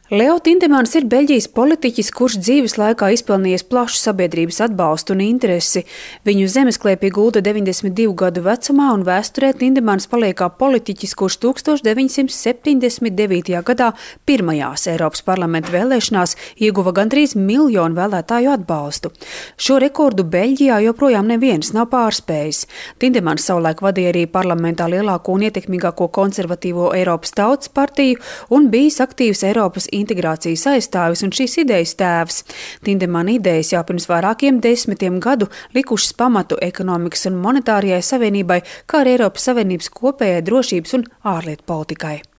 Leo Tindemans ir Beļģijas politiķis, kurš dzīves laikā izpelnījies plašu sabiedrības atbalstu un interesi. Viņu zemesklēpī gulta 92 gadu vecumā, un vēsturē Tindemans paliek kā politiķis, kurš 1979. gadā pirmajās Eiropas parlamenta vēlēšanās ieguva gandrīz 1 miljonu vēlētāju atbalstu. Šo rekordu Beļģijā joprojām neviens nav pārspējis. Tindemans savulaik vadīja arī parlamentā lielāko un ietekmīgāko konservatīvo Eiropas Tautas partiju un bijis aktīvs Eiropas integrācijas aizstāvis un šīs idejas tēvs. Tindemana idejas jau pirms vairākiem desmitiem gadu likušas pamatu ekonomikas un monetārajai savienībai, kā arī Eiropas Savienības kopējai drošības un ārlietu politikai.